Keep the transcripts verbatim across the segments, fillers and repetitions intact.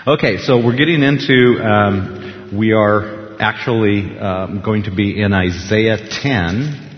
Okay, so we're getting into, um, we are actually um, going to be in Isaiah ten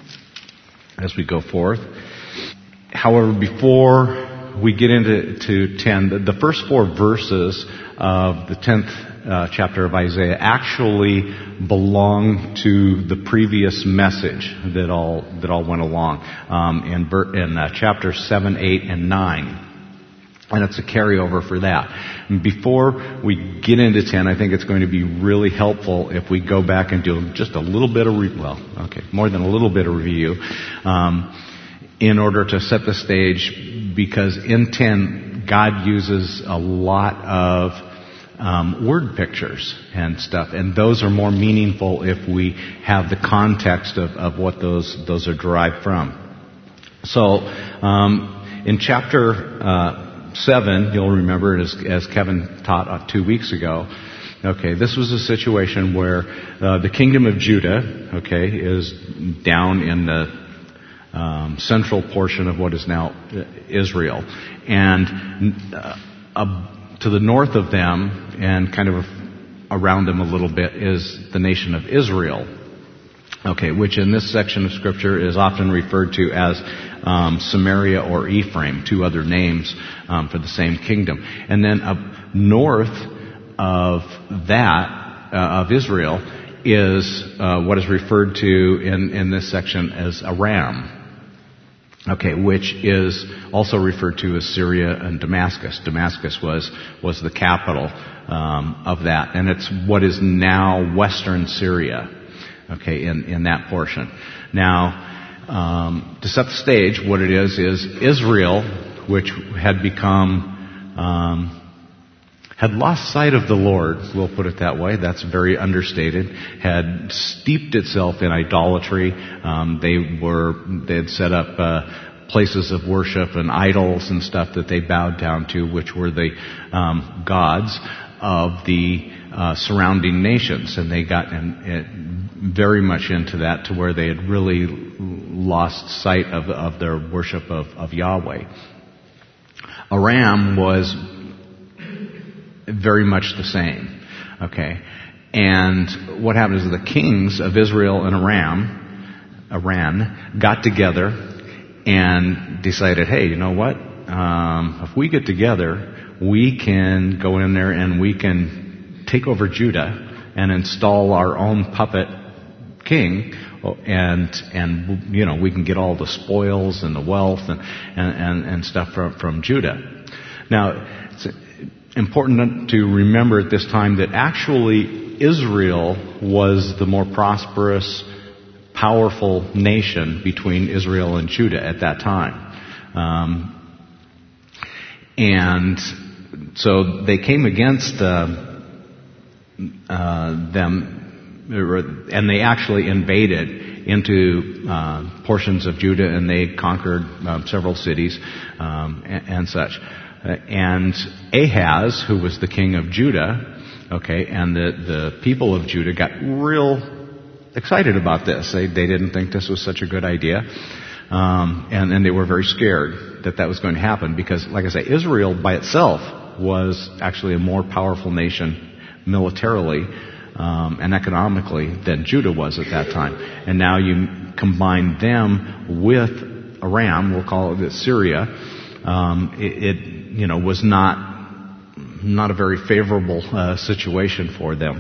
as we go forth. However, before we get into to ten, the, the first four verses of the tenth uh, chapter of Isaiah actually belong to the previous message that all that all went along um, in, in uh, chapter seven, eight, and nine. And it's a carryover for that. And before we get into ten, I think it's going to be really helpful if we go back and do just a little bit of, re- well, okay, more than a little bit of review, um, in order to set the stage, because in ten, God uses a lot of um, word pictures and stuff, and those are more meaningful if we have the context of, of what those those are derived from. So, um, in chapter uh, seven, you'll remember, as, as Kevin taught uh, two weeks ago, okay, this was a situation where uh, the kingdom of Judah, okay, is down in the um, central portion of what is now Israel. And uh, uh, to the north of them, and kind of around them a little bit, is the nation of Israel. Okay, which in this section of Scripture is often referred to as um, Samaria or Ephraim, two other names um, for the same kingdom. And then up north of that, uh, of Israel, is uh, what is referred to in, in this section as Aram. Okay, which is also referred to as Syria and Damascus. Damascus was was the capital um, of that, and it's what is now western Syria. Okay, in, in that portion. Now, um, to set the stage, what it is, is Israel, which had become, um, had lost sight of the Lord, we'll put it that way, that's very understated, had steeped itself in idolatry. Um, they were, they had set up, uh, places of worship and idols and stuff that they bowed down to, which were the, um, gods of the, uh, surrounding nations. And they got in, in very much into that, to where they had really lost sight of, of their worship of, of Yahweh. Aram was very much the same. Okay. And what happened is the kings of Israel and Aram, Aram, got together and decided, hey, you know what? Um, if we get together, we can go in there and we can take over Judah and install our own puppet king, and and you know we can get all the spoils and the wealth and and, and, and stuff from, from Judah. Now, it's important to remember at this time that actually Israel was the more prosperous, powerful nation between Israel and Judah at that time. Um, and so they came against uh, uh, them, and they actually invaded into uh, portions of Judah, and they conquered um, several cities um, and, and such. And Ahaz, who was the king of Judah, okay, and the, the people of Judah got real excited about this. They they didn't think this was such a good idea, um, and and they were very scared that that was going to happen, because, like I say, Israel by itself was actually a more powerful nation militarily um, and economically than Judah was at that time. And now you combine them with Aram, we'll call it Syria. Um, it, it you know was not not a very favorable uh, situation for them.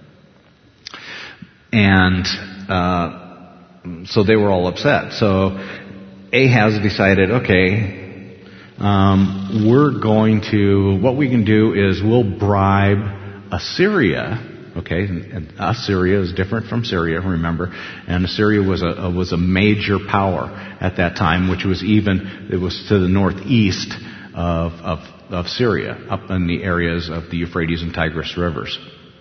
And uh, so they were all upset. So Ahaz decided, okay, um, we're going to, what we can do is we'll bribe Assyria. Okay, and Assyria is different from Syria, remember, and Assyria was a, was a major power at that time, which was even, it was to the northeast of, of, of Syria, up in the areas of the Euphrates and Tigris rivers.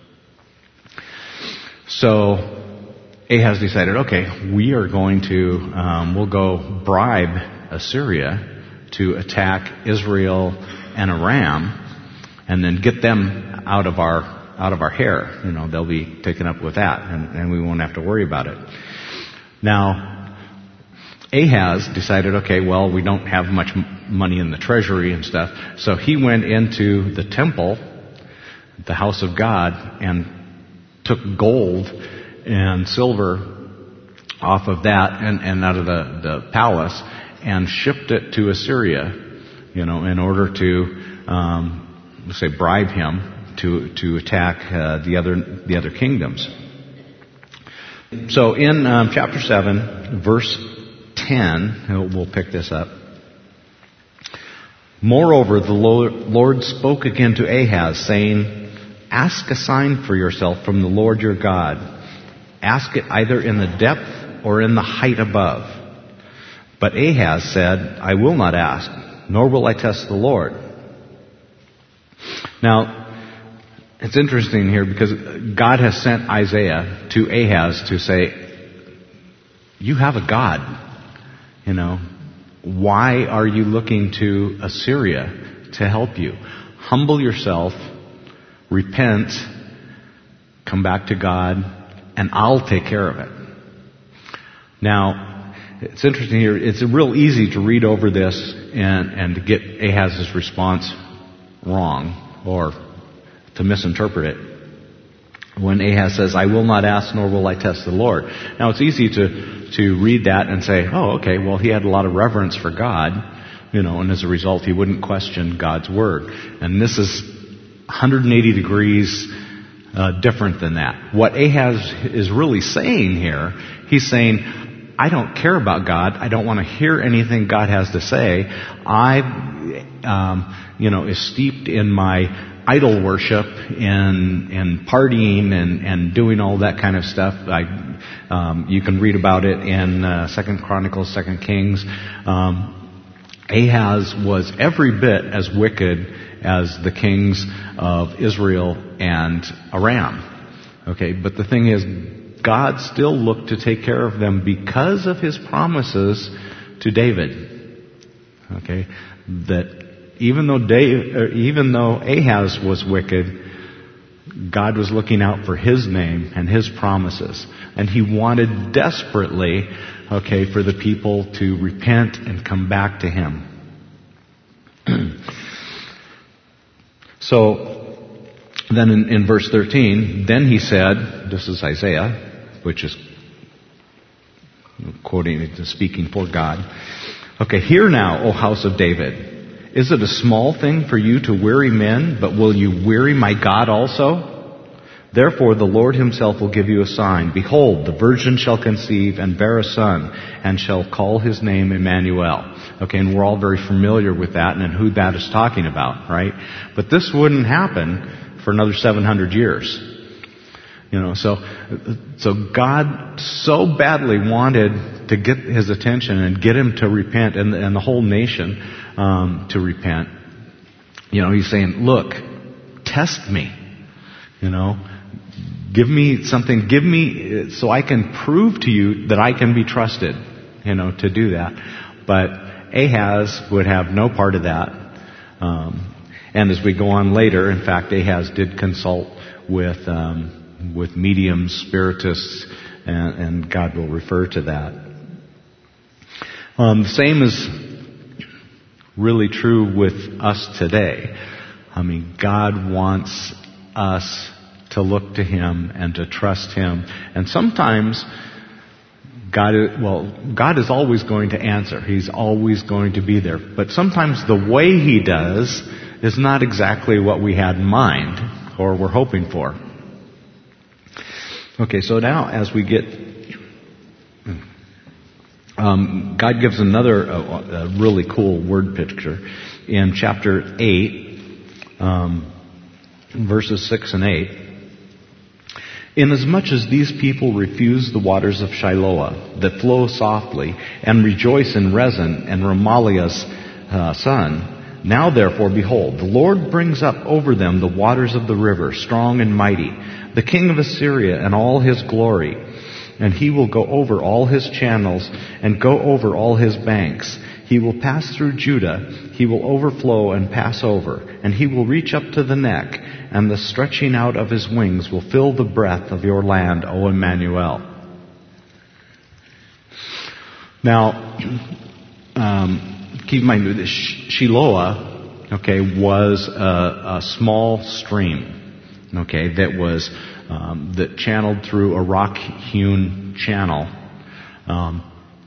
So Ahaz decided, okay, we are going to, um, we'll go bribe Assyria to attack Israel and Aram, and then get them out of our out of our hair. You know, they'll be taken up with that, and, and we won't have to worry about it. Now, Ahaz decided, okay, well, we don't have much money in the treasury and stuff, so he went into the temple the house of God and took gold and silver off of that and, and out of the, the palace and shipped it to Assyria, you know, in order to, um, say, bribe him to to attack uh, the other the other kingdoms. So in um, chapter seven, verse ten, we'll pick this up. Moreover, the Lord spoke again to Ahaz, saying, "Ask a sign for yourself from the Lord your God. Ask it either in the depth or in the height above." But Ahaz said, "I will not ask, nor will I test the Lord." Now, it's interesting here because God has sent Isaiah to Ahaz to say, you have a God, you know. Why are you looking to Assyria to help you? Humble yourself, repent, come back to God, and I'll take care of it. Now, it's interesting here. It's real easy to read over this and, and to get Ahaz's response wrong or to misinterpret it. When Ahaz says, "I will not ask, nor will I test the Lord." Now, it's easy to, to read that and say, oh, okay, well, he had a lot of reverence for God, you know, and as a result, he wouldn't question God's word. And this is one hundred eighty degrees uh, different than that. What Ahaz is really saying here, he's saying, I don't care about God. I don't want to hear anything God has to say. I, um, you know, is steeped in my idol worship and and partying and and doing all that kind of stuff. I, um, you can read about it in uh, Second Chronicles, Second Kings. Um, Ahaz was every bit as wicked as the kings of Israel and Aram. Okay, but the thing is, God still looked to take care of them because of His promises to David. Okay, that even though Dave, or even though Ahaz was wicked, God was looking out for His name and His promises, and He wanted desperately, okay, for the people to repent and come back to Him. So then, in, in verse thirteen, then he said, "This is Isaiah." Which is quoting, speaking for God. Okay, hear now, O house of David. Is it a small thing for you to weary men, but will you weary my God also? Therefore the Lord Himself will give you a sign. Behold, the virgin shall conceive and bear a son, and shall call his name Emmanuel. Okay, and we're all very familiar with that and who that is talking about, right? But this wouldn't happen for another seven hundred years. You know, so, so God so badly wanted to get His attention and get him to repent and, and the whole nation, um, to repent. You know, He's saying, look, test me, you know, give me something, give me, so I can prove to you that I can be trusted, you know, to do that. But Ahaz would have no part of that. Um, and as we go on later, in fact, Ahaz did consult with, um, with mediums, spiritists, and, and God will refer to that. Um, the same is really true with us today. I mean, God wants us to look to Him and to trust Him. And sometimes God, well, God is always going to answer. He's always going to be there. But sometimes the way He does is not exactly what we had in mind or we're hoping for. Okay, so now as we get, um, God gives another uh, uh, really cool word picture in chapter eight, um, verses six and eight. Inasmuch as these people refuse the waters of Shiloah that flow softly, and rejoice in Rezin and Remaliah's uh, son, now therefore, behold, the Lord brings up over them the waters of the river, strong and mighty, the king of Assyria and all his glory. And he will go over all his channels and go over all his banks. He will pass through Judah. He will overflow and pass over. And he will reach up to the neck. And the stretching out of his wings will fill the breadth of your land, O Emmanuel. Now, um, keep in mind that Shiloah, okay, was a, a small stream. okay, that was um, that channeled through a rock-hewn channel, um,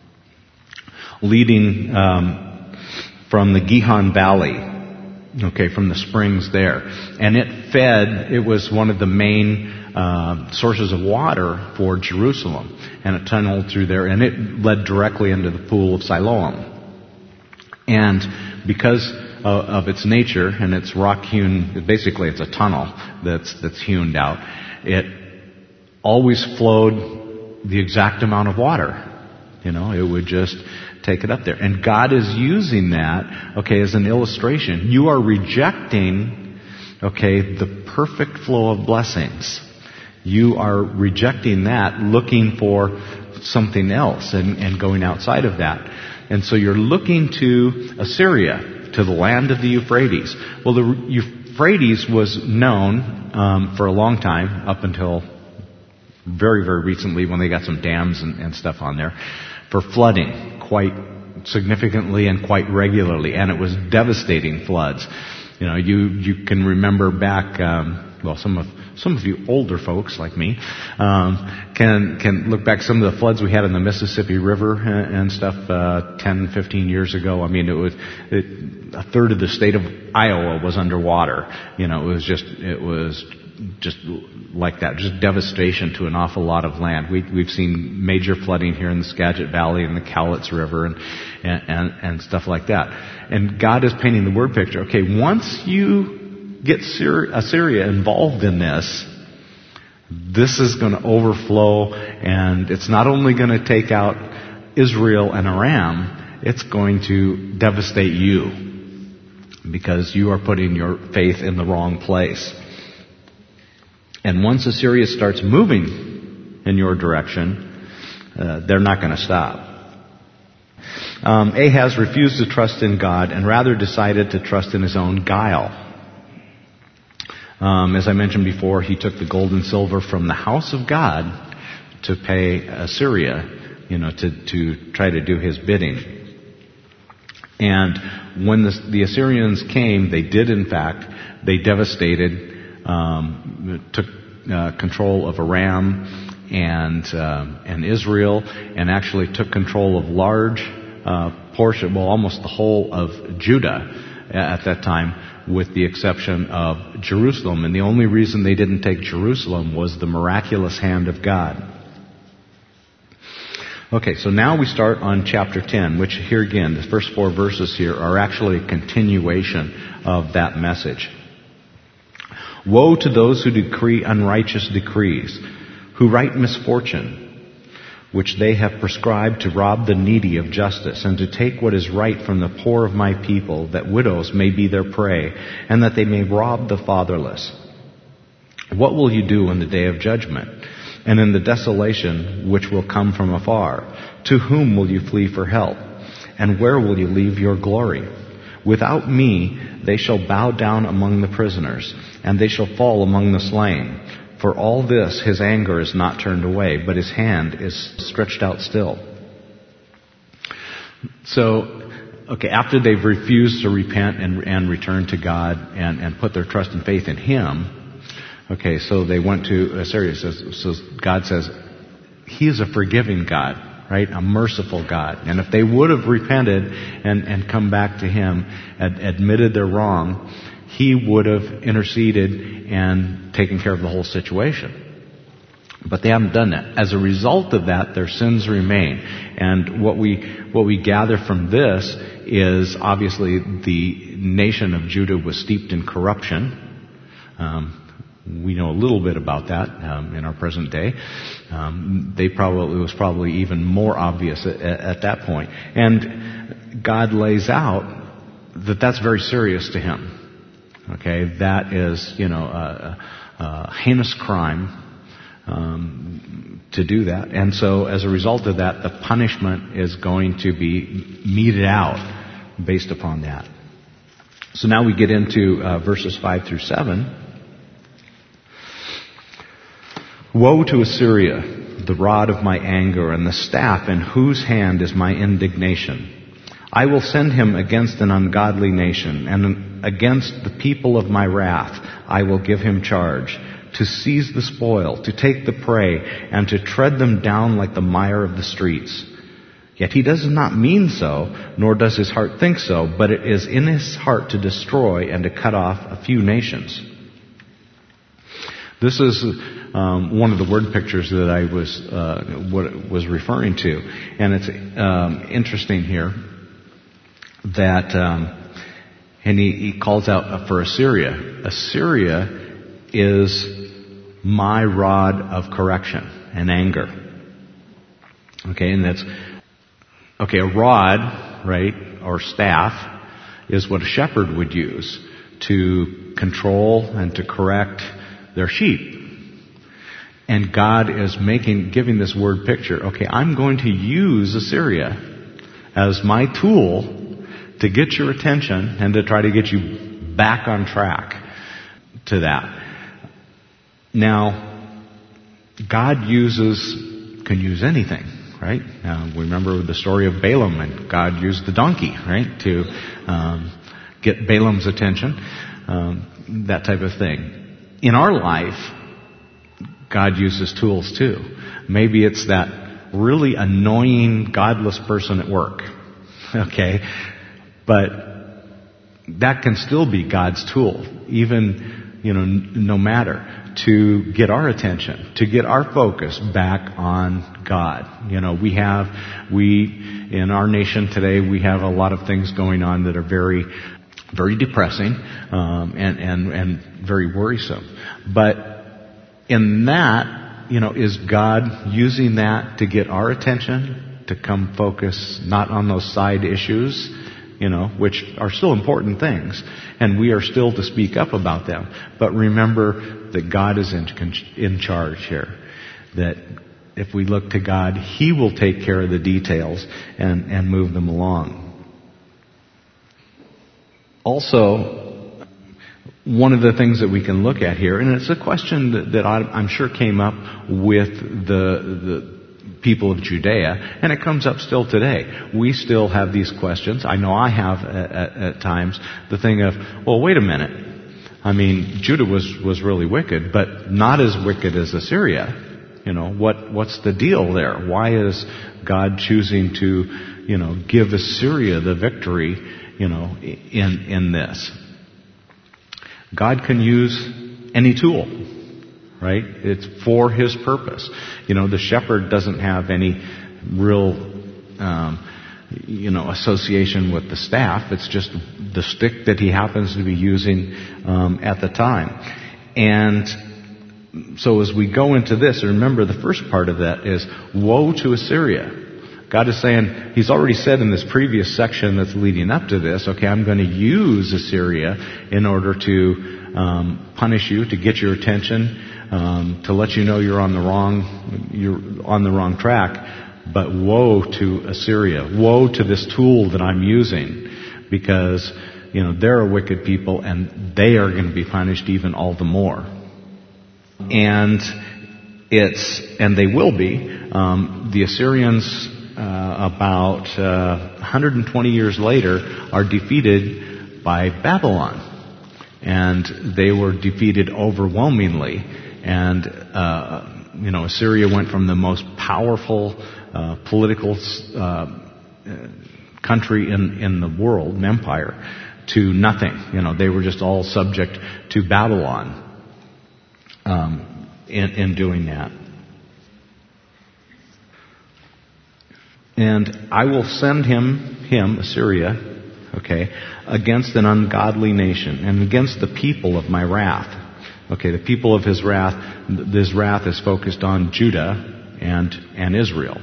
leading um, from the Gihon Valley, okay, from the springs there, and it fed. It was one of the main uh, sources of water for Jerusalem, and it tunneled through there, and it led directly into the pool of Siloam. And because of, of its nature and its rock-hewn, basically it's a tunnel that's that's hewn out, it always flowed the exact amount of water. You know, it would just take it up there. And God is using that, okay, as an illustration. You are rejecting, okay, the perfect flow of blessings. You are rejecting that, looking for something else and, and going outside of that. And so you're looking to Assyria, to the land of the Euphrates. Well, the Euphrates was known um, for a long time, up until very, very recently when they got some dams and, and stuff on there, for flooding quite significantly and quite regularly. And it was devastating floods. You know, you, you can remember back, um, well, some of Some of you older folks like me um, can can look back some of the floods we had in the Mississippi River and, and stuff uh, ten, fifteen years ago. I mean, it was it, a third of the state of Iowa was underwater. You know, it was just it was just like that, just devastation to an awful lot of land. We, we've seen major flooding here in the Skagit Valley and the Cowlitz River and, and and and stuff like that. And God is painting the word picture. Okay, once you get Assyria involved in this, this is going to overflow, and it's not only going to take out Israel and Aram, it's going to devastate you because you are putting your faith in the wrong place. And once Assyria starts moving in your direction, uh, they're not going to stop. Um, Ahaz refused to trust in God and rather decided to trust in his own guile. Um, as I mentioned before, he took the gold and silver from the house of God to pay Assyria, you know, to, to try to do his bidding. And when the, the Assyrians came, they did in fact, they devastated, um, took uh, control of Aram and uh, and Israel, and actually took control of large uh, portion, well, almost the whole of Judah at that time, with the exception of Jerusalem. And the only reason they didn't take Jerusalem was the miraculous hand of God. Okay, so now we start on chapter ten, which here again, the first four verses here are actually a continuation of that message. Woe to those who decree unrighteous decrees, who write misfortune, which they have prescribed to rob the needy of justice, and to take what is right from the poor of my people, that widows may be their prey, and that they may rob the fatherless. What will you do in the day of judgment, and in the desolation which will come from afar? To whom will you flee for help, and where will you leave your glory? Without me they shall bow down among the prisoners, and they shall fall among the slain. For all this, his anger is not turned away, but his hand is stretched out still. So, okay, after they've refused to repent and, and return to God and, and put their trust and faith in Him, okay, so they went to Assyria. So, so God says, He is a forgiving God, right? A merciful God. And if they would have repented and, and come back to Him, ad, admitted their wrong, He would have interceded and taken care of the whole situation. But they haven't done that. As a result of that, their sins remain. And what we what we gather from this is obviously the nation of Judah was steeped in corruption. Um, we know a little bit about that um, in our present day. Um, they probably it was probably even more obvious at, at that point. And God lays out that that's very serious to Him. Okay, that is, you know, a, a heinous crime um, to do that. And so as a result of that, the punishment is going to be meted out based upon that. So now we get into uh, verses five through seven. Woe to Assyria, the rod of my anger, and the staff in whose hand is my indignation. I will send him against an ungodly nation, and against the people of my wrath. I will give him charge, to seize the spoil, to take the prey, and to tread them down like the mire of the streets. Yet he does not mean so, nor does his heart think so, but it is in his heart to destroy and to cut off a few nations. This is um, one of the word pictures that I was uh, what was referring to, and it's um, interesting here that, um, and he, he calls out for Assyria. Assyria is my rod of correction and anger. Okay, and that's okay. A rod, right, or staff, is what a shepherd would use to control and to correct their sheep. And God is making, giving this word picture. Okay, I'm going to use Assyria as my tool to get your attention and to try to get you back on track to that. Now, God uses, can use anything, right? Now, we remember the story of Balaam, and God used the donkey, right, to um, get Balaam's attention, um, that type of thing. In our life, God uses tools too. Maybe it's that really annoying, godless person at work. Okay? But that can still be God's tool, even, you know, no matter, to get our attention, to get our focus back on God. You know, we have, we, in our nation today, we have a lot of things going on that are very, very depressing, um, and, and, and very worrisome. But in that, you know, is God using that to get our attention, to come focus not on those side issues, you know, which are still important things, and we are still to speak up about them. But remember that God is in, in charge here. That if we look to God, He will take care of the details and, and move them along. Also, one of the things that we can look at here, and it's a question that, that I, I'm sure came up with the, the people of Judea, and it comes up still today. We still have these questions. I know I have at, at, at times the thing of, well, wait a minute. I mean, Judah was, was really wicked, but not as wicked as Assyria. You know, what, what's the deal there? Why is God choosing to, you know, give Assyria the victory, you know, in, in this? God can use any tool, right? It's for His purpose. You know, the shepherd doesn't have any real, um, you know, association with the staff. It's just the stick that he happens to be using um, at the time. And so as we go into this, remember the first part of that is, woe to Assyria. God is saying, He's already said in this previous section that's leading up to this, okay, I'm going to use Assyria in order to um, punish you, to get your attention, um, to let you know you're on the wrong, you're on the wrong track. But woe to Assyria. Woe to this tool that I'm using, because, you know, they're a wicked people and they are going to be punished even all the more. And it's, and they will be, um, the Assyrians, uh, about, uh, one hundred twenty years later are defeated by Babylon. And they were defeated overwhelmingly. And, uh, you know, Assyria went from the most powerful, uh, political, uh, country in, in the world, an empire, to nothing. You know, they were just all subject to Babylon. Um, in, in doing that. And I will send him, him, Assyria, okay, against an ungodly nation and against the people of my wrath. Okay, the people of his wrath, this wrath is focused on Judah and, and Israel.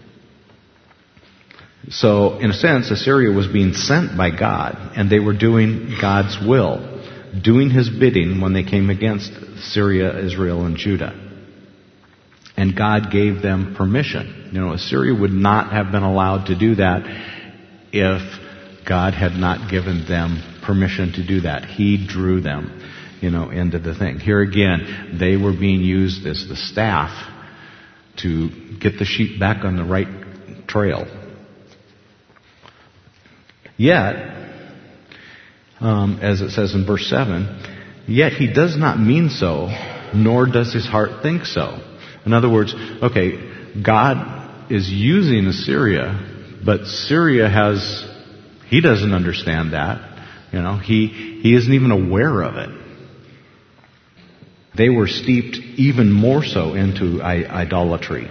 So, in a sense, Assyria was being sent by God, and they were doing God's will, doing His bidding when they came against Syria, Israel, and Judah. And God gave them permission. You know, Assyria would not have been allowed to do that if God had not given them permission to do that. He drew them, you know, into the thing. Here again, they were being used as the staff to get the sheep back on the right trail. Yet, um, as it says in verse seven, Yet he does not mean so, nor does his heart think so. In other words, okay, God is using Assyria, but Syria has, he doesn't understand that. You know, he, he isn't even aware of it. They were steeped even more so into I- idolatry.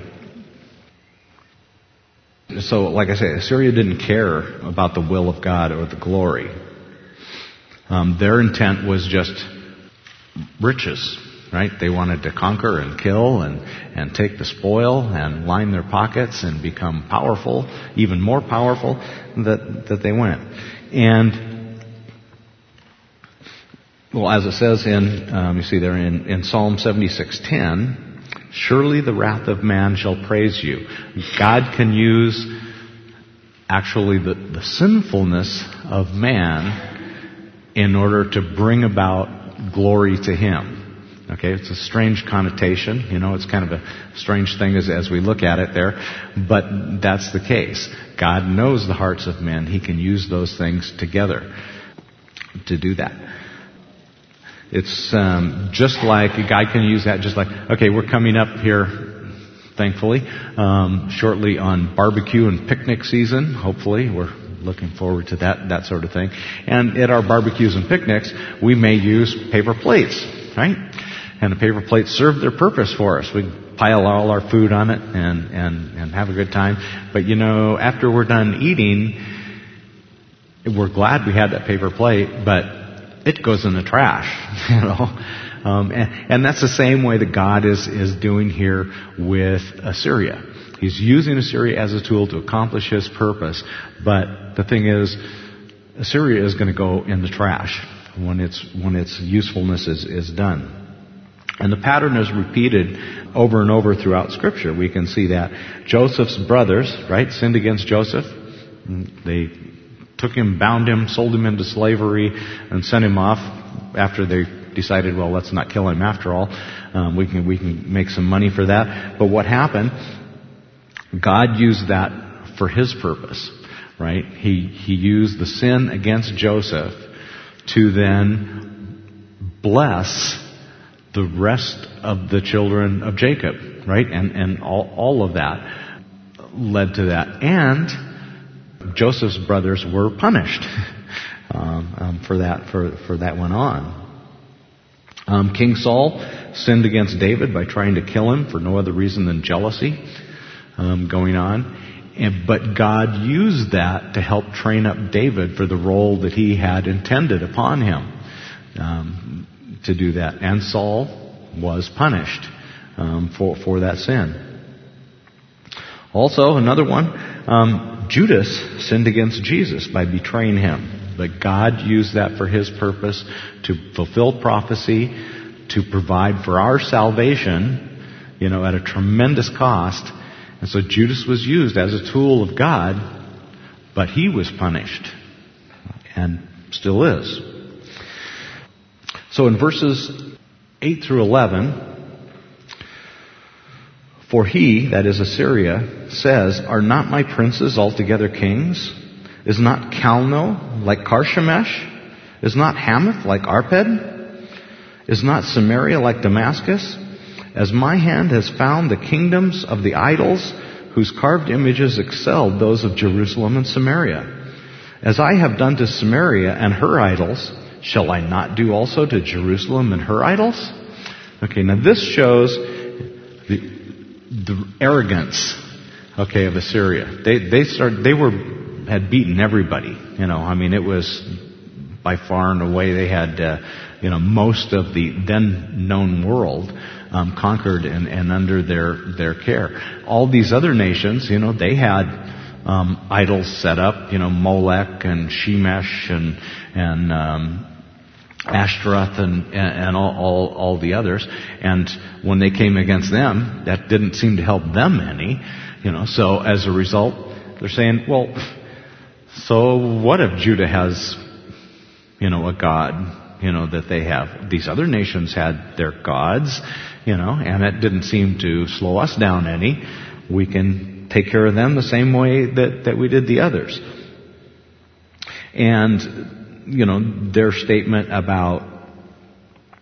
So, like I say, Assyria didn't care about the will of God or the glory. Um, their intent was just riches, right? They wanted to conquer and kill and, and take the spoil and line their pockets and become powerful, even more powerful that, that they went. And, well, as it says in, um, you see there in, in Psalm seventy-six ten, surely the wrath of man shall praise you. God can use actually the, the sinfulness of man in order to bring about glory to Him. Okay, it's a strange connotation. You know, it's kind of a strange thing as, as we look at it there. But that's the case. God knows the hearts of men. He can use those things together to do that. It's um, just like God can use that just like, okay, we're coming up here, thankfully, um, shortly on barbecue and picnic season. Hopefully, we're looking forward to that, that sort of thing. And at our barbecues and picnics, we may use paper plates, right? And the paper plates serve their purpose for us. We pile all our food on it and, and, and have a good time. But you know, after we're done eating, we're glad we had that paper plate, but it goes in the trash, you know. Um, and, and that's the same way that God is, is doing here with Assyria. He's using Assyria as a tool to accomplish His purpose. But the thing is, Assyria is going to go in the trash when its, when its usefulness is, is done. And the pattern is repeated over and over throughout Scripture. We can see that Joseph's brothers, right, sinned against Joseph. They took him, bound him, sold him into slavery, and sent him off after they decided, well, let's not kill him after all. Um, we can we can make some money for that. But what happened? God used that for His purpose, right? He he used the sin against Joseph to then bless the rest of the children of Jacob, right? And and all all of that led to that. And Joseph's brothers were punished um, um, for that. For for that went on. Um, King Saul sinned against David by trying to kill him for no other reason than jealousy um, going on. And, but God used that to help train up David for the role that He had intended upon him um, to do that. And Saul was punished um, for for that sin. Also, another one. Um, Judas sinned against Jesus by betraying Him. But God used that for His purpose to fulfill prophecy, to provide for our salvation, you know, at a tremendous cost. And so Judas was used as a tool of God, but he was punished. And still is. So in verses eight through eleven, for he, that is Assyria, says, are not my princes altogether kings? Is not Calno like Karshemish? Is not Hamath like Arpad? Is not Samaria like Damascus? As my hand has found the kingdoms of the idols, whose carved images excelled those of Jerusalem and Samaria. As I have done to Samaria and her idols, shall I not do also to Jerusalem and her idols? Okay, now this shows the the arrogance, okay, of Assyria. They they started they were had beaten everybody. You know, I mean, it was by far and away they had uh, you know most of the then known world um, conquered and, and under their their care. All these other nations, you know, they had um, idols set up. You know, Molech and Shemesh and and um, Ashtaroth and, and all, all, all the others. And when they came against them, that didn't seem to help them any. You know, so as a result, they're saying, well, so what if Judah has, you know, a god, you know, that they have? These other nations had their gods, you know, and it didn't seem to slow us down any. We can take care of them the same way that, that we did the others. And you know, their statement about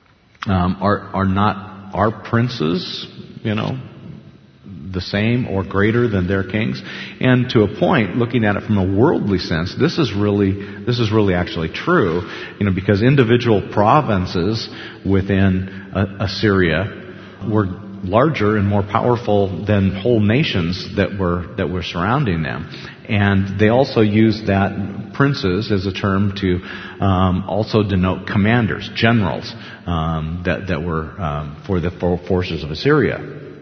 Um, are are not our princes, you know, the same or greater than their kings? And to a point, looking at it from a worldly sense, this is really this is really actually true, you know, because individual provinces within uh, Assyria were larger and more powerful than whole nations that were that were surrounding them. And they also used that princes as a term to um, also denote commanders, generals um, that that were um, for the forces of Assyria.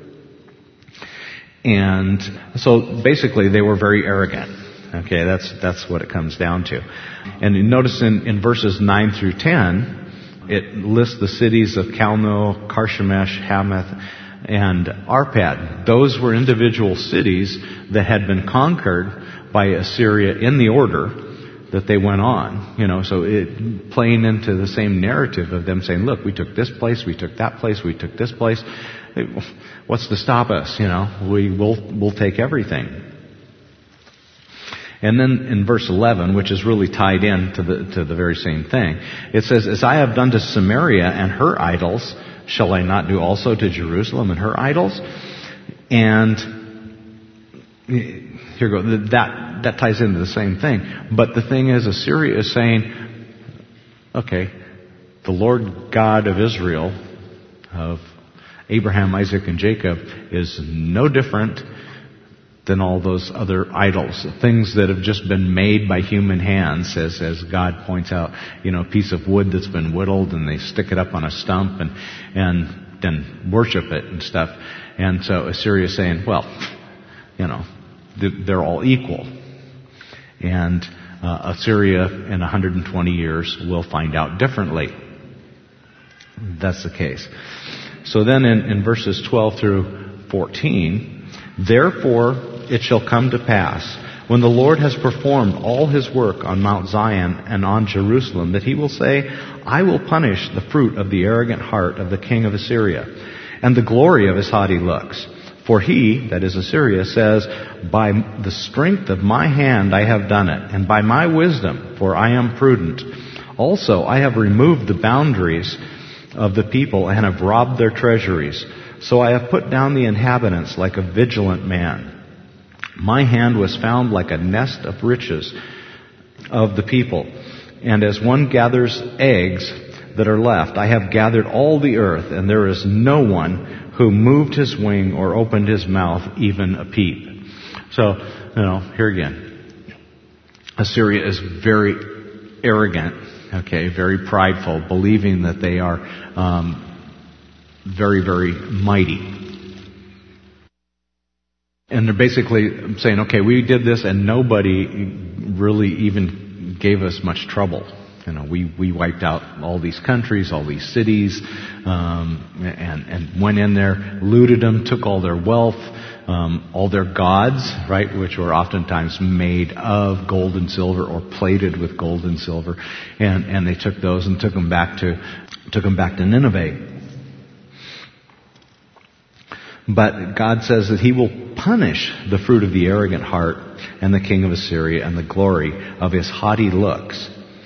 And so basically they were very arrogant. Okay, that's that's what it comes down to. And you notice in, in verses nine through ten, it lists the cities of Calno, Karshemish, Hamath, and Arpad. Those were individual cities that had been conquered by Assyria in the order that they went on. You know, so it playing into the same narrative of them saying, look, we took this place, we took that place, we took this place. What's to stop us? You know, we will we'll take everything. And then in verse eleven, which is really tied in to the to the very same thing, it says, as I have done to Samaria and her idols, shall I not do also to Jerusalem and her idols? And here we go. That that ties into the same thing. But the thing is, Assyria is saying, okay, the Lord God of Israel, of Abraham, Isaac, and Jacob, is no different than all those other idols, things that have just been made by human hands, as as God points out, you know, a piece of wood that's been whittled and they stick it up on a stump and and then worship it and stuff. And so Assyria is saying, well, you know, they're all equal. And uh, Assyria in one hundred twenty years will find out differently. That's the case. So then in, in verses twelve through fourteen, therefore it shall come to pass, when the Lord has performed all his work on Mount Zion and on Jerusalem, that he will say, I will punish the fruit of the arrogant heart of the king of Assyria, and the glory of his haughty looks. For he, that is Assyria, says, by the strength of my hand I have done it, and by my wisdom, for I am prudent. Also I have removed the boundaries of the people and have robbed their treasuries. So I have put down the inhabitants like a vigilant man. My hand was found like a nest of riches of the people. And as one gathers eggs that are left, I have gathered all the earth, and there is no one who moved his wing or opened his mouth even a peep. So, you know, here again, Assyria is very arrogant, okay, very prideful, believing that they are um, very, very mighty. And they're basically saying, okay, we did this and nobody really even gave us much trouble. You know, we, we wiped out all these countries, all these cities, um, and, and went in there, looted them, took all their wealth, um, all their gods, right, which were oftentimes made of gold and silver or plated with gold and silver, and, and they took those and took them back to, took them back to Nineveh. But God says that he will punish the fruit of the arrogant heart and the king of Assyria and the glory of his haughty looks.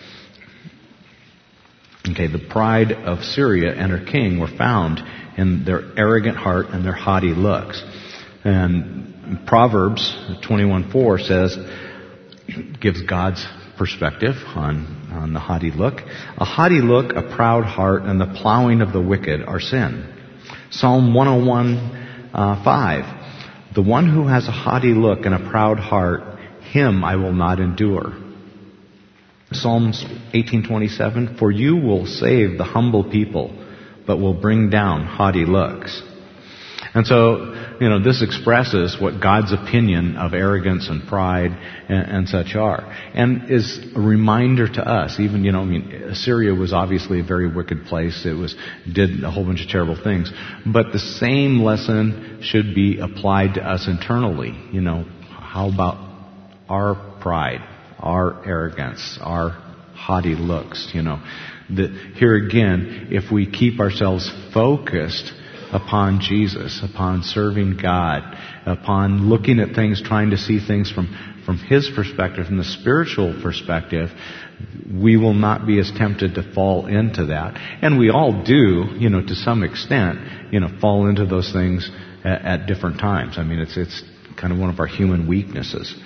Okay, the pride of Syria and her king were found in their arrogant heart and their haughty looks. And Proverbs twenty-one four says, gives God's perspective on, on the haughty look. A haughty look, a proud heart, and the plowing of the wicked are sin. Psalm one oh one five, the one who has a haughty look and a proud heart, him I will not endure. Psalms eighteen twenty-seven, for you will save the humble people, but will bring down haughty looks. And so, you know, this expresses what God's opinion of arrogance and pride and, and such are. And is a reminder to us, even, you know, I mean, Assyria was obviously a very wicked place. It was, did a whole bunch of terrible things. But the same lesson should be applied to us internally. You know, how about our pride, our arrogance, our haughty looks, you know. That here again, if we keep ourselves focused upon Jesus, upon serving God, upon looking at things, trying to see things from, from His perspective, from the spiritual perspective, we will not be as tempted to fall into that. And we all do, you know, to some extent, you know, fall into those things at, at different times. I mean, it's it's kind of one of our human weaknesses.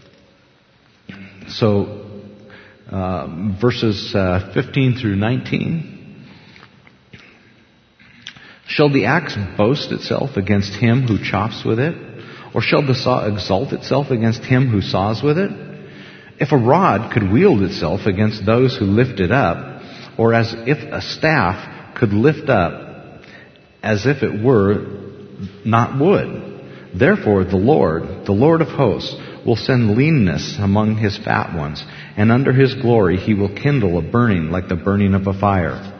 So, uh, verses uh, fifteen through nineteen. Shall the axe boast itself against him who chops with it? Or shall the saw exalt itself against him who saws with it? If a rod could wield itself against those who lift it up, or as if a staff could lift up, as if it were not wood. Therefore the Lord, the Lord of hosts, will send leanness among His fat ones, and under His glory He will kindle a burning like the burning of a fire.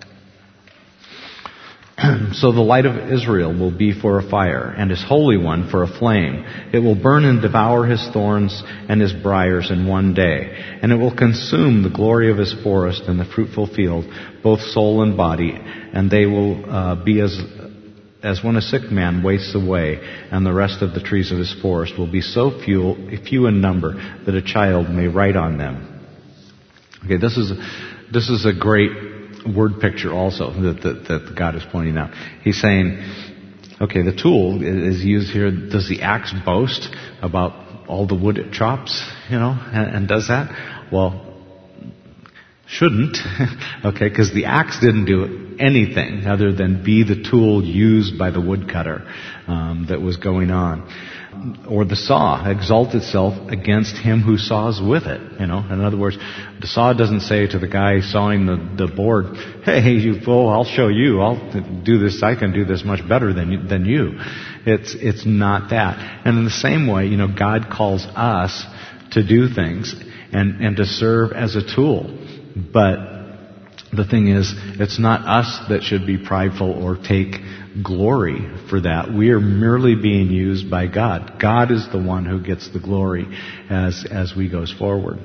So the light of Israel will be for a fire, and His Holy One for a flame. It will burn and devour His thorns and His briars in one day. And it will consume the glory of His forest and the fruitful field, both soul and body. And they will uh, be as as when a sick man wastes away, and the rest of the trees of His forest will be so few, few in number that a child may write on them. Okay, this is this is a great word picture also that, that, that God is pointing out. He's saying, okay, the tool is used here. Does the axe boast about all the wood it chops, you know, and, and does that? Well, shouldn't, okay, because the axe didn't do anything other than be the tool used by the woodcutter um, that was going on. Or the saw exalt itself against him who saws with it. You know, in other words, the saw doesn't say to the guy sawing the, the board, "Hey, you fool! I'll show you. I'll do this. I can do this much better than you, than you." It's it's not that. And in the same way, you know, God calls us to do things and and to serve as a tool. But the thing is, it's not us that should be prideful or take glory for that. We are merely being used by God. God is the one who gets the glory as as we goes forward.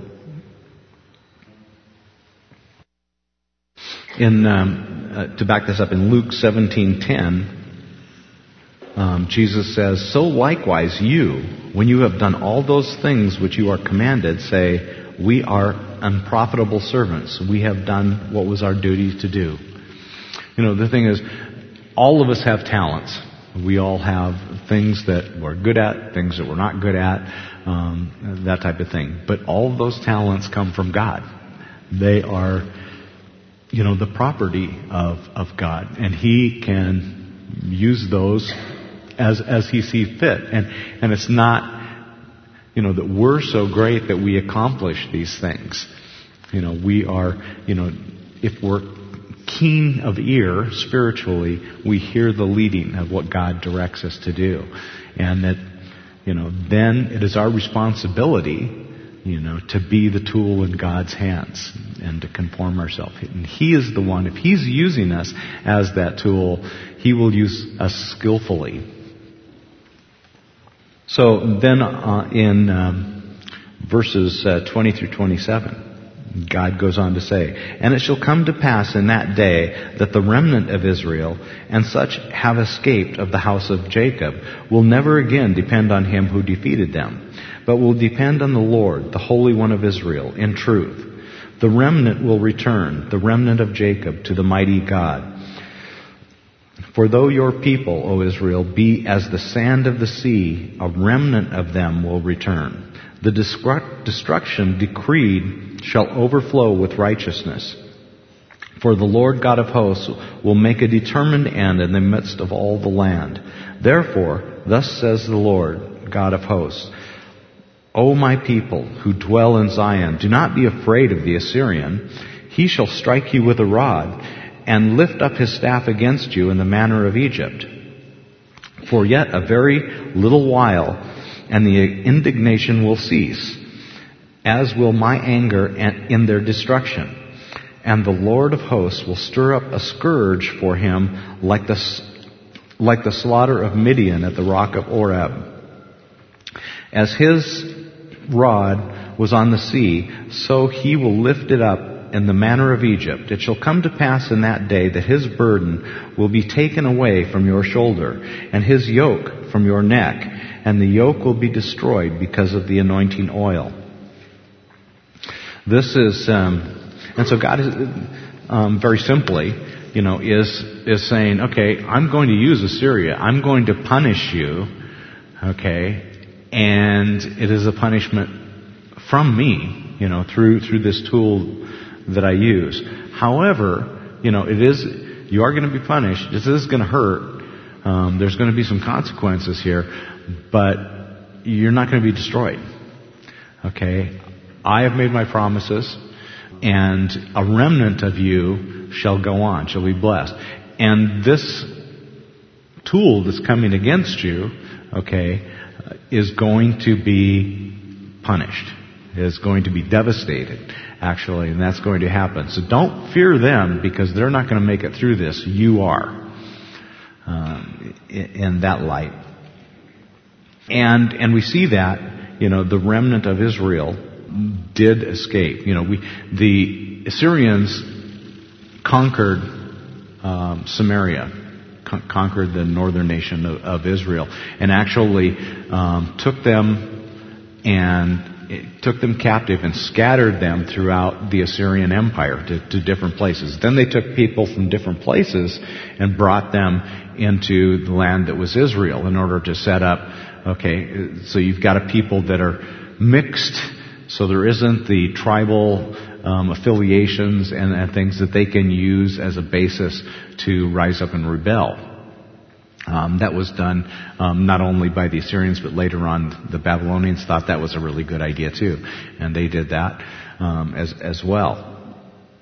In um, uh, to back this up, in Luke seventeen ten, um, Jesus says, "So likewise you, when you have done all those things which you are commanded, say, we are unprofitable servants. We have done what was our duty to do." You know, the thing is, all of us have talents. We all have things that we're good at, things that we're not good at, um, that type of thing. But all of those talents come from God. They are, you know, the property of, of God. And He can use those as as He sees fit. And and it's not, you know, that we're so great that we accomplish these things. You know, we are, you know, if we're keen of ear spiritually, we hear the leading of what God directs us to do. And that, you know, then it is our responsibility, you know, to be the tool in God's hands and to conform ourselves. And He is the one, if He's using us as that tool, He will use us skillfully. So then uh, in um, verses uh, twenty through twenty-seven, God goes on to say, "And it shall come to pass in that day that the remnant of Israel and such have escaped of the house of Jacob will never again depend on him who defeated them, but will depend on the Lord, the Holy One of Israel, in truth. The remnant will return, the remnant of Jacob, to the mighty God. For though your people, O Israel, be as the sand of the sea, a remnant of them will return. The destruction decreed shall overflow with righteousness. For the Lord God of hosts will make a determined end in the midst of all the land. Therefore, thus says the Lord God of hosts, O my people who dwell in Zion, do not be afraid of the Assyrian. He shall strike you with a rod and lift up his staff against you in the manner of Egypt. For yet a very little while, and the indignation will cease, as will my anger in their destruction. And the Lord of hosts will stir up a scourge for him like the, like the slaughter of Midian at the rock of Oreb. As his rod was on the sea, so he will lift it up in the manner of Egypt. It shall come to pass in that day that his burden will be taken away from your shoulder, and his yoke from your neck, and the yoke will be destroyed because of the anointing oil. This is, um, and so God is, um, very simply, you know, is, is saying, okay, I'm going to use Assyria. I'm going to punish you, okay, and it is a punishment from me, you know, through, through this tool that I use. However, you know, it is, you are going to be punished. This is going to hurt. Um, there's going to be some consequences here, but you're not going to be destroyed. Okay? I have made my promises, and a remnant of you shall go on, shall be blessed. And this tool that's coming against you, okay, is going to be punished. Is going to be devastated, actually, and that's going to happen. So don't fear them, because they're not going to make it through this. You are. Um, in that light. And, and we see that, you know, the remnant of Israel did escape. You know, we, the Assyrians conquered, um, Samaria, con- conquered the northern nation of, of Israel, and actually, um, took them and it took them captive and scattered them throughout the Assyrian Empire to, to different places. Then they took people from different places and brought them into the land that was Israel in order to set up, okay, so you've got a people that are mixed, so there isn't the tribal um, affiliations and, and things that they can use as a basis to rise up and rebel. Um, that was done um, not only by the Assyrians, but later on the Babylonians thought that was a really good idea too, and they did that um, as as well.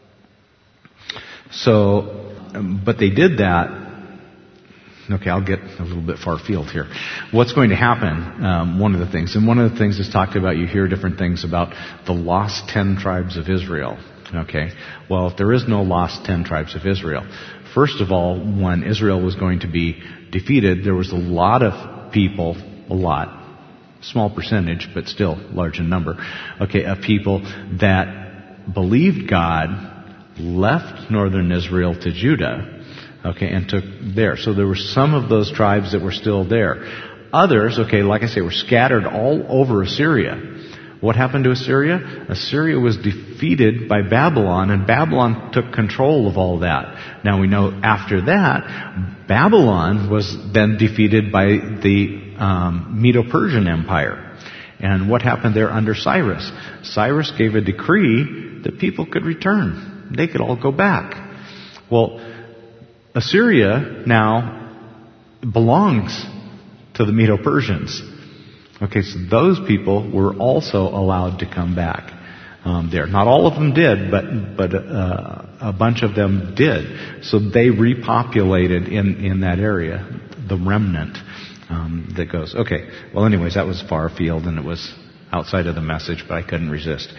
So, um, but they did that. Okay, I'll get a little bit far afield here. What's going to happen? Um, one of the things, and one of the things that's talked about, you hear different things about the lost ten tribes of Israel. Okay, well, if there is no lost ten tribes of Israel, first of all, when Israel was going to be defeated, there was a lot of people, a lot, small percentage, but still large in number, okay, of people that believed God, left northern Israel to Judah, okay, and took there. So there were some of those tribes that were still there. Others, okay, like I say, were scattered all over Assyria. What happened to Assyria? Assyria was defeated by Babylon, and Babylon took control of all that. Now we know after that, Babylon was then defeated by the um, Medo-Persian Empire. And what happened there under Cyrus? Cyrus gave a decree that people could return. They could all go back. Well, Assyria now belongs to the Medo-Persians. Okay, so those people were also allowed to come back um, there. Not all of them did, but but uh, a bunch of them did. So they repopulated in, in that area, the remnant um, that goes. Okay, well anyways, that was far afield and it was outside of the message, but I couldn't resist.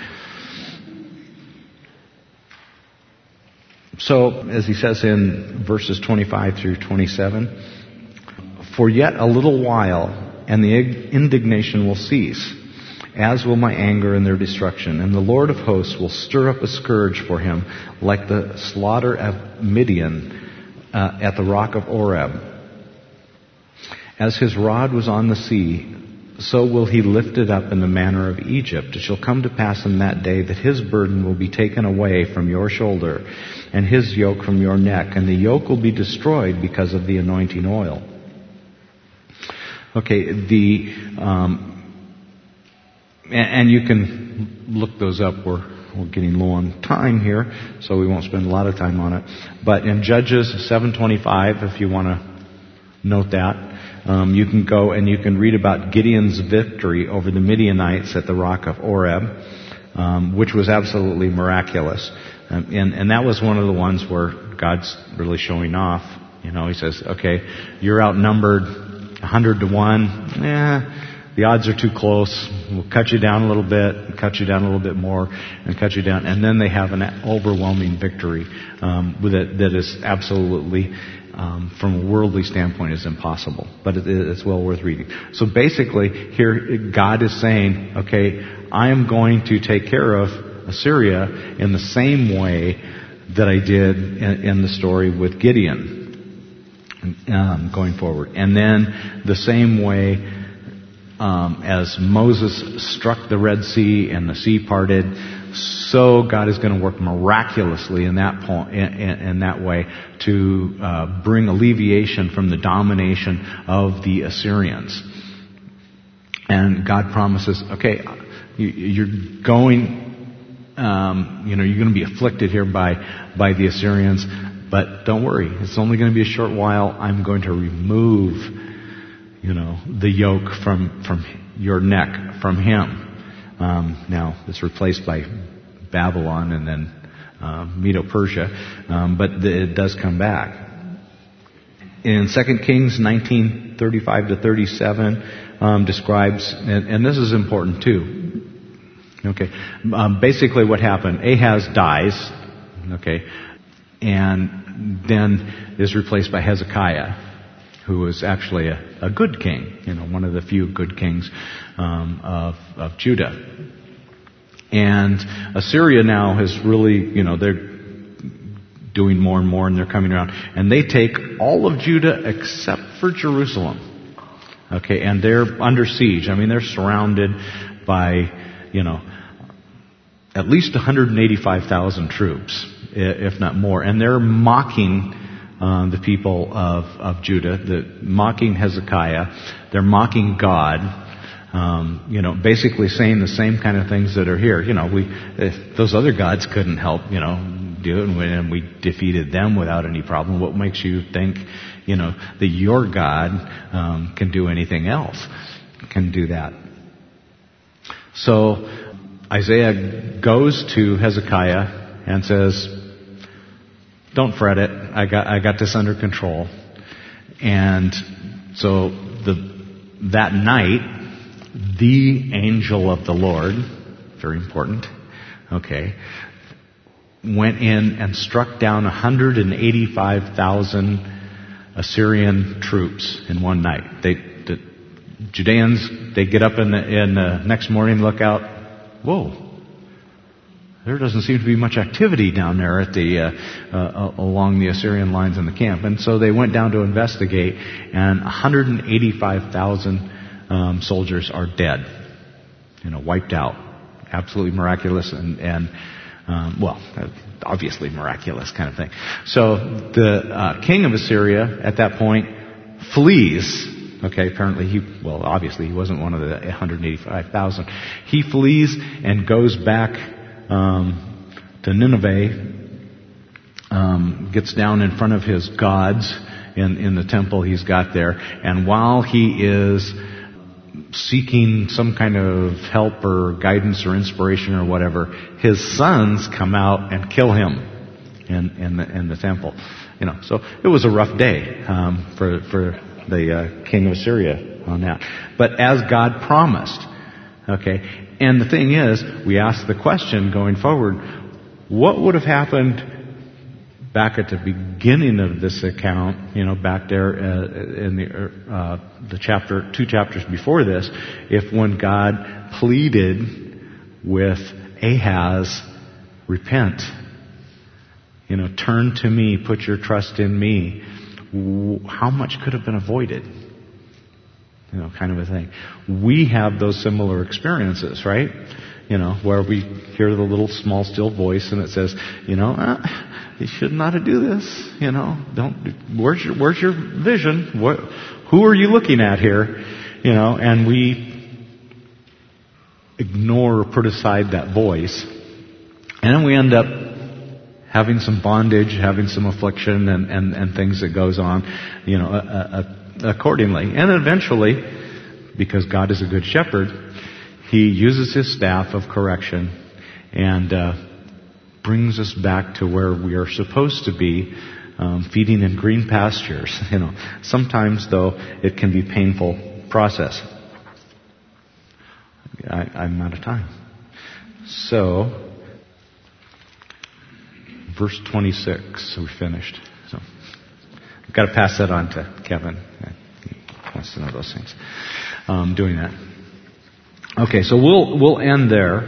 So, as he says in verses twenty-five through twenty-seven, for yet a little while, and the indignation will cease, as will my anger and their destruction. And the Lord of hosts will stir up a scourge for him, like the slaughter of Midian uh, at the rock of Oreb. As his rod was on the sea, so will he lift it up in the manner of Egypt. It shall come to pass in that day that his burden will be taken away from your shoulder, and his yoke from your neck, and the yoke will be destroyed because of the anointing oil. Okay, the um, and, and you can look those up. We're we're getting low on time here, so we won't spend a lot of time on it. But in Judges seven twenty-five, if you want to note that, um, you can go and you can read about Gideon's victory over the Midianites at the rock of Oreb, um, which was absolutely miraculous. Um, and, and that was one of the ones where God's really showing off. You know, he says, okay, you're outnumbered a hundred to one. Eh, the odds are too close. We'll cut you down a little bit, and cut you down a little bit more, and cut you down. And then they have an overwhelming victory um, that, that is absolutely, um, from a worldly standpoint, is impossible. But it, it's well worth reading. So basically, here God is saying, okay, I am going to take care of Assyria in the same way that I did in, in the story with Gideon um, going forward. And then the same way um, as Moses struck the Red Sea and the sea parted, so God is going to work miraculously in that point, in, in, in that way, to uh, bring alleviation from the domination of the Assyrians. And God promises, okay, you, you're going, um, you know, you're going to be afflicted here by by the Assyrians, but don't worry, it's only going to be a short while. I'm going to remove, you know, the yoke from from your neck, from him. Um, now, it's replaced by Babylon and then uh, Medo-Persia, um, but the, it does come back. In Second Kings nineteen thirty-five to thirty-seven, um, describes, and, and this is important too. Okay, um, basically what happened: Ahaz dies, okay, and then is replaced by Hezekiah, who was actually a, a good king, you know, one of the few good kings um, of, of Judah. And Assyria now has really, you know, they're doing more and more, and they're coming around, and they take all of Judah except for Jerusalem. Okay, and they're under siege. I mean, they're surrounded by, you know, at least one hundred eighty-five thousand troops, if not more, and they're mocking Uh, the people of, of Judah, the, mocking Hezekiah. They're mocking God. Um, you know, basically saying the same kind of things that are here. You know, we if those other gods couldn't help, you know, do it, and we, and we defeated them without any problem. What makes you think, you know, that your God um, can do anything else? Can do that? So Isaiah goes to Hezekiah and says, "Don't fret it. I got I got this under control." And so the that night, the angel of the Lord, very important, okay, went in and struck down one hundred eighty-five thousand Assyrian troops in one night. They, the Judeans, they get up in the, in the next morning, look out, whoa. There doesn't seem to be much activity down there at the uh, uh, along the Assyrian lines in the camp, and so they went down to investigate, and one hundred eighty-five thousand um, soldiers are dead, you know, wiped out, absolutely miraculous, and and um, well, obviously miraculous kind of thing. So the uh, king of Assyria at that point flees. Okay, apparently he, well, obviously he wasn't one of the one hundred eighty-five thousand. He flees and goes back Um, to Nineveh, um, gets down in front of his gods in, in the temple he's got there, and while he is seeking some kind of help or guidance or inspiration or whatever, his sons come out and kill him in, in, the, in the temple. You know, so it was a rough day um, for for the uh, king of Assyria on that. But as God promised, okay. And the thing is, we ask the question going forward, what would have happened back at the beginning of this account, you know, back there uh, in the uh, the chapter, two chapters before this, if when God pleaded with Ahaz, repent, you know, turn to me, put your trust in me, how much could have been avoided? You know, kind of a thing. We have those similar experiences, right? You know, where we hear the little small still voice and it says, you know, ah, you should not do this. You know, don't. Where's your Where's your vision? What? Who are you looking at here? You know, and we ignore or put aside that voice, and then we end up having some bondage, having some affliction, and and, and things that goes on. You know, a, a, accordingly. And eventually, because God is a good shepherd, He uses His staff of correction and uh, brings us back to where we are supposed to be, um, feeding in green pastures. You know, sometimes though it can be a painful process. I, I'm out of time. So, verse twenty-six. So we finished. So. I've got to pass that on to Kevin. He wants to know those things. Um, doing that. Okay, so we'll we'll end there,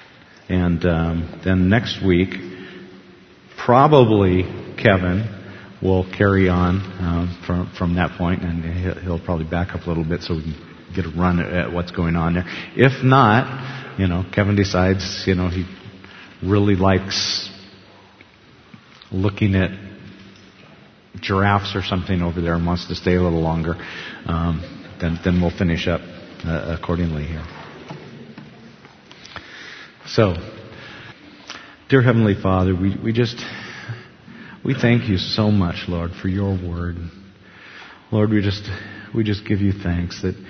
and um, then next week, probably Kevin we'll carry on um, from from that point, and he'll, he'll probably back up a little bit so we can get a run at, at what's going on there. If not, you know, Kevin decides, you know, he really likes looking at giraffes or something over there and wants to stay a little longer, um, then then we'll finish up uh, accordingly here. So, dear Heavenly Father, we, we just, we thank you so much, Lord, for your word. Lord, we just, we just give you thanks that,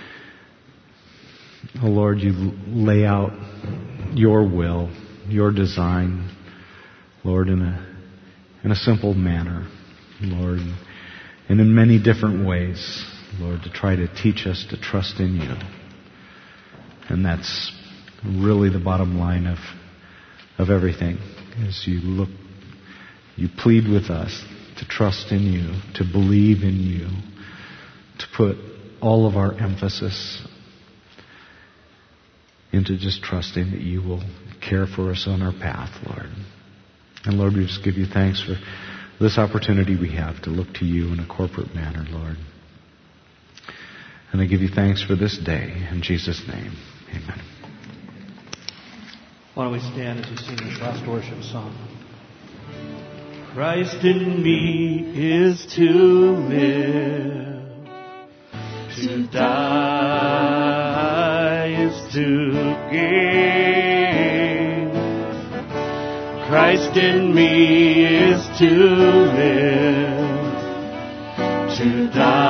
oh Lord, you lay out your will, your design, Lord, in a, in a simple manner, Lord, and in many different ways, Lord, to try to teach us to trust in you. And that's really the bottom line of of everything, as you look, you plead with us to trust in you, to believe in you, to put all of our emphasis into just trusting that you will care for us on our path, Lord. And Lord, we just give you thanks for this opportunity we have to look to you in a corporate manner, Lord. And I give you thanks for this day. In Jesus' name, amen. Why don't we stand as we sing this last worship song? Christ in me is to live, to die is to gain. Christ in me is to live, to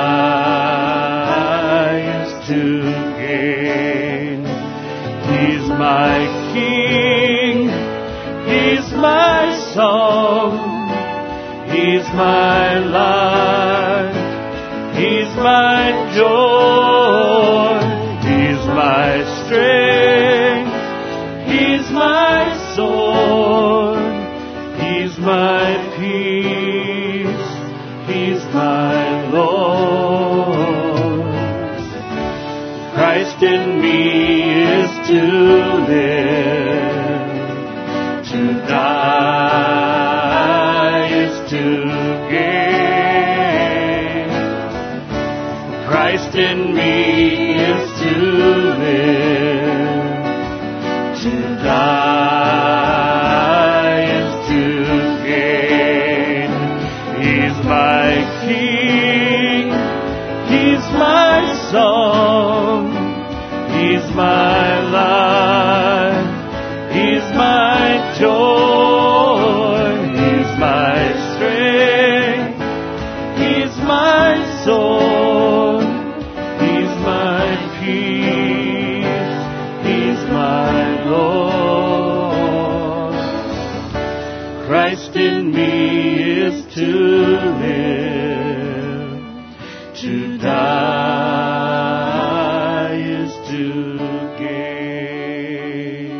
die is to gain. He's my King, He's my song, He's my life, He's my joy, He's my strength, He's my sword, He's my peace, He's my Lord. Christ in me is to live, to die is to gain. Christ in me is to live, to die is to gain. He's my King, He's my song, He's my life, He's my joy, He's my strength, He's my sword, He's my peace, He's my Lord. Christ in me is to live, to die is to gain.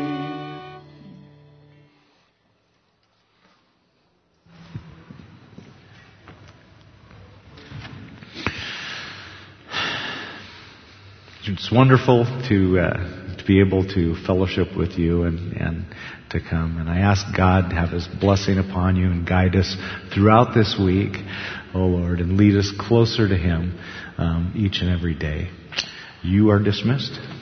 It's wonderful to uh, to be able to fellowship with you and, and to come. And I ask God to have His blessing upon you and guide us throughout this week, oh Lord, and lead us closer to Him um, each and every day. You are dismissed.